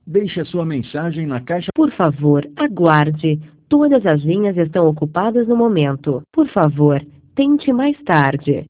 Deixe a sua mensagem na caixa. Por favor, aguarde. Todas as linhas estão ocupadas no momento. Por favor, tente mais tarde.